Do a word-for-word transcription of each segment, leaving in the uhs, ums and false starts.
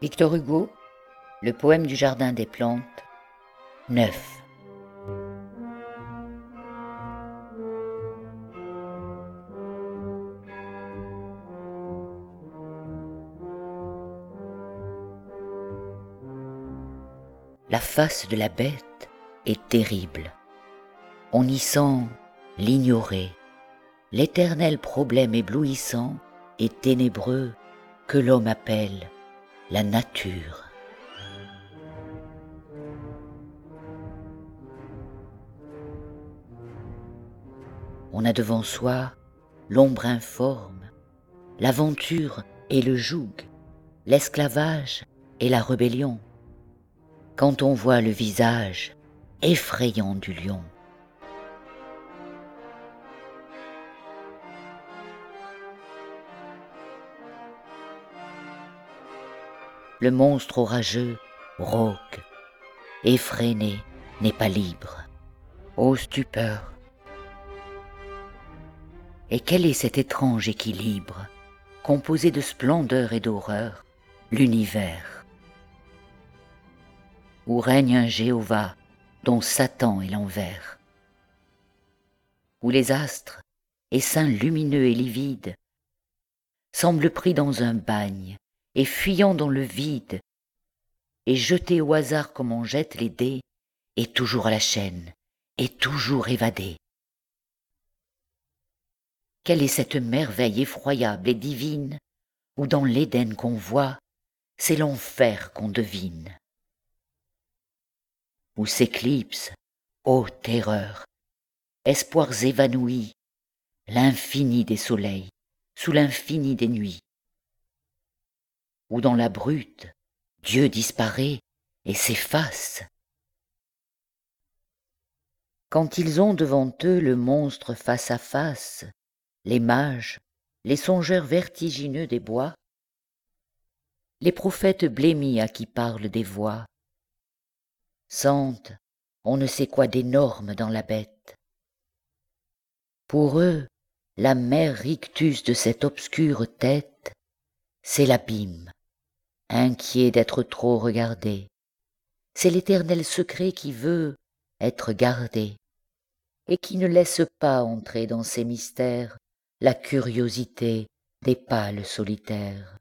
Victor Hugo, Le poème du jardin des plantes, neuf. La face de la bête est terrible. On y sent l'ignorer, l'éternel problème éblouissant et ténébreux que l'homme appelle la nature. On a devant soi l'ombre informe, l'aventure et le joug, l'esclavage et la rébellion, quand on voit le visage effrayant du lion. Le monstre orageux, rauque, effréné, n'est pas libre. Ô stupeur! Et quel est cet étrange équilibre, composé de splendeur et d'horreur, l'univers, où règne un Jéhovah dont Satan est l'envers, où les astres, essaims lumineux et livides, semblent pris dans un bagne et fuyant dans le vide, et jetés au hasard comme on jette les dés, et toujours à la chaîne, et toujours évadés. Quelle est cette merveille effroyable et divine, où dans l'Éden qu'on voit, c'est l'enfer qu'on devine, où s'éclipse, ô terreur, espoirs évanouis, l'infini des soleils, sous l'infini des nuits, où dans la brute, Dieu disparaît et s'efface. Quand ils ont devant eux le monstre face à face, les mages, les songeurs vertigineux des bois, les prophètes blêmis à qui parlent des voix, sentent on ne sait quoi d'énorme dans la bête. Pour eux, la mère rictus de cette obscure tête, c'est l'abîme, inquiet d'être trop regardé. C'est l'éternel secret qui veut être gardé, et qui ne laisse pas entrer dans ses mystères la curiosité des pâles solitaires.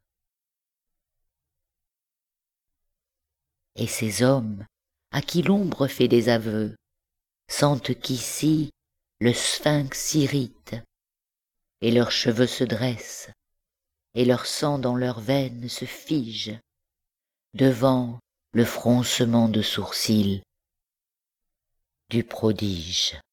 Et ces hommes, à qui l'ombre fait des aveux, sentent qu'ici le sphinx s'irrite, et leurs cheveux se dressent, et leur sang dans leurs veines se fige, devant le froncement de sourcils du prodige.